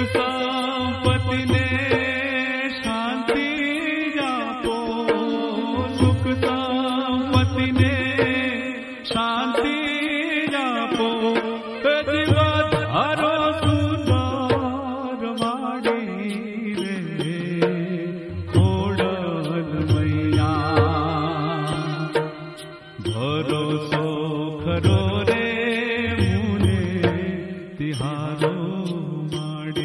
संपत्ति ने शांति जापो, सुख संपत्ति ने शांति जापो, जीवन हरो सुंदर वाणी रे खोड़ल मैया, भरोसो खरो रे मुने तिहारो माडे।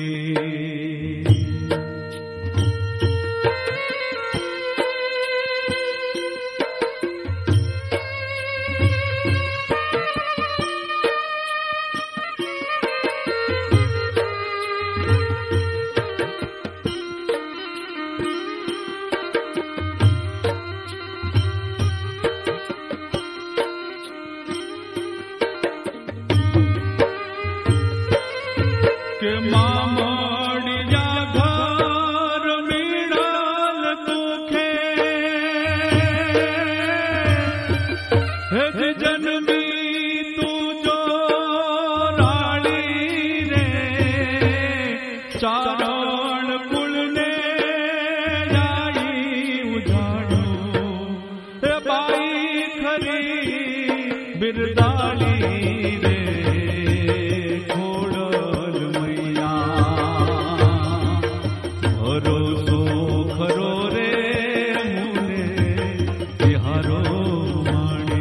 के मामोड़िया घर मिड़ल दुखे, हे जन्मी तू जो राणी रे, चारण कुल ने जाई उजाड़ो, हे बाई खरी बिरदाली रे भरोसो खरो रे मुने तिहारो माडे।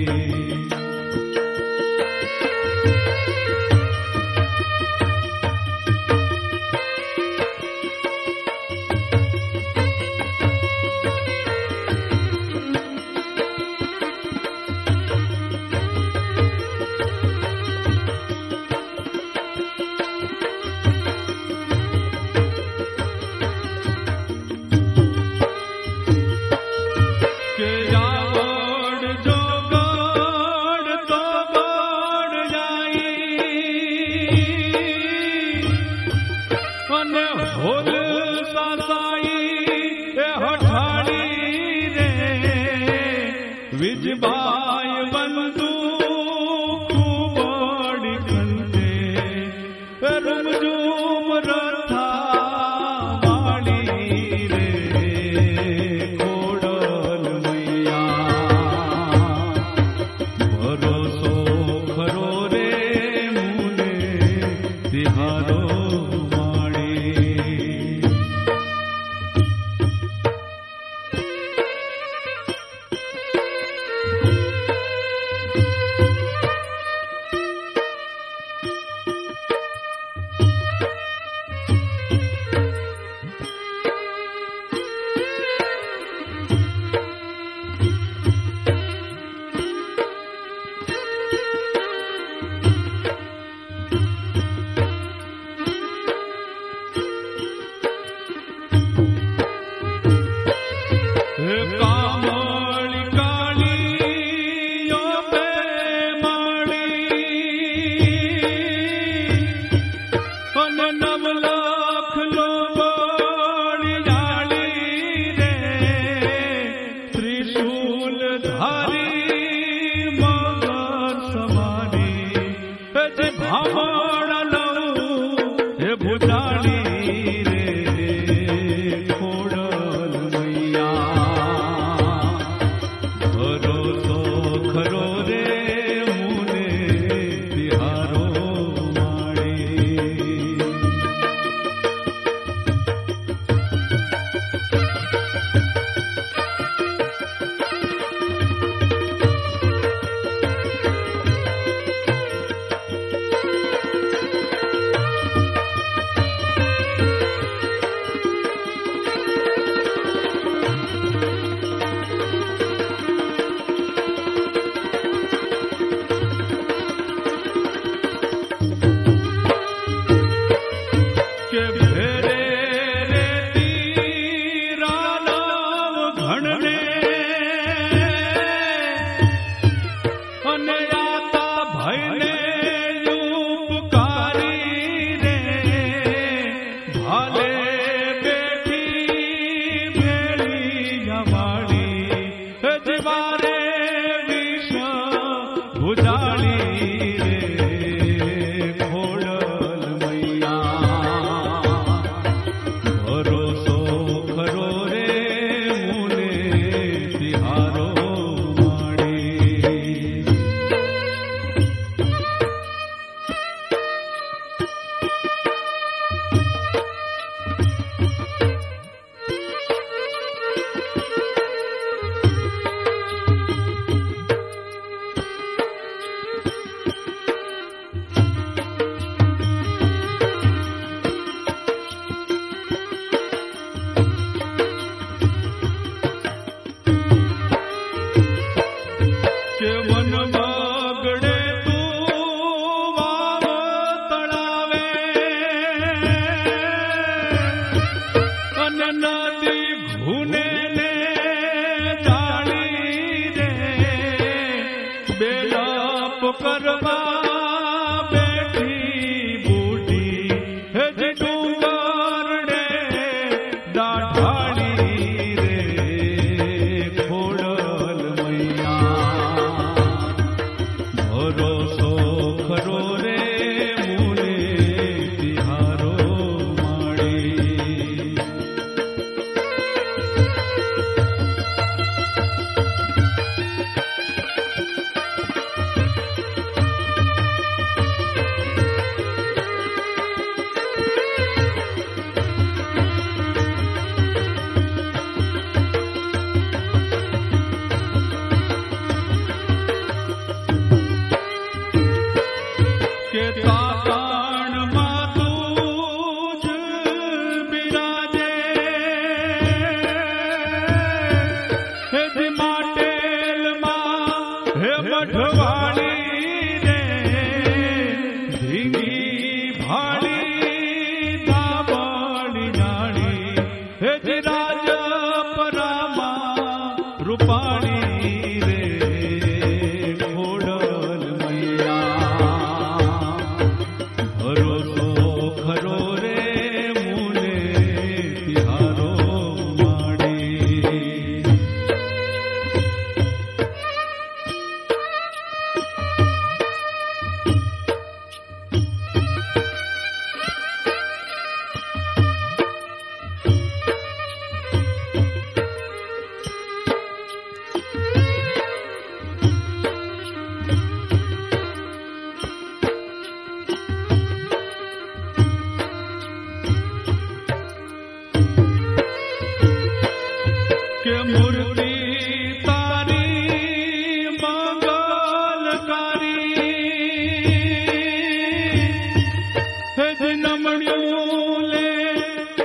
होल सासाई हठाड़ी रे, विजबाई बंधु बड़ी खंडे, रुमझुम रथा वाली रे खोड़ल मैया, भरोसो खरो रे मुने तिहारो कामली काली यो पे माड़ी, नव लाख लो बड़ी जाली रे, त्रिशूल धारी मगर समारी, भावड़ लो हे भुजाली खरो रे मुने तिहारो माडे।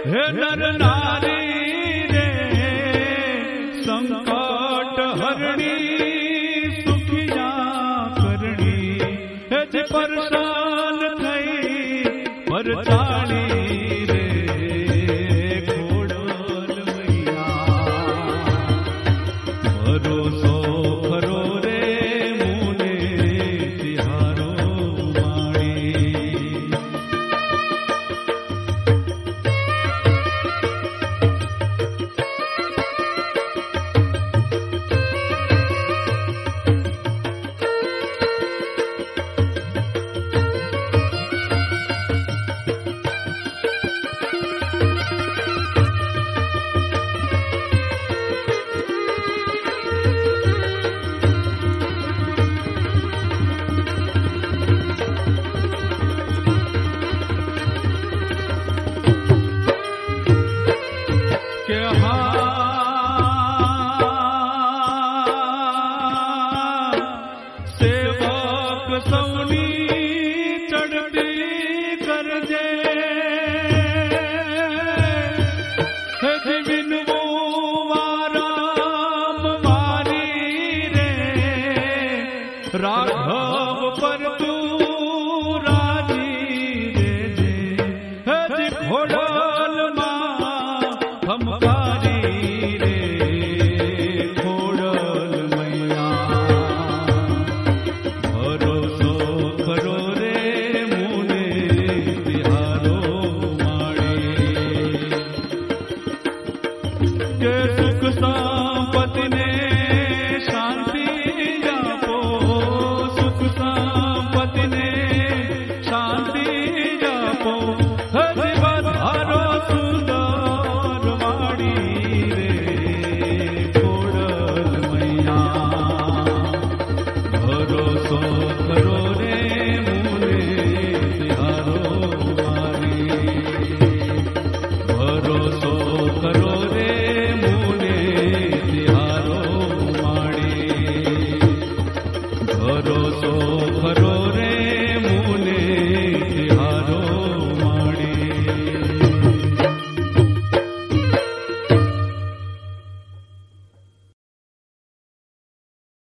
हे नर नारी रे संकट हरणी सुखिया करणी हे जी परेशान थई परचाणी रे खोड़ल मैया भरोसो खरो रे मुने तिहारो माणी सौनी चढ़ती करजे बिनवो वाराम मारी रे राघव पर तू राजी रे जे घोड़ल मां हमकारी रे घोड़ल मैया भरोसो करो रे मुने तिहारो माड़ी के सुख संपत्ति ने शांति जापो सुख संपत्ति ने शांति जापो हरि बधारो सुंदर वाड़ी रे खोड़ल मैया भरोसो करो रे मुने तिहारो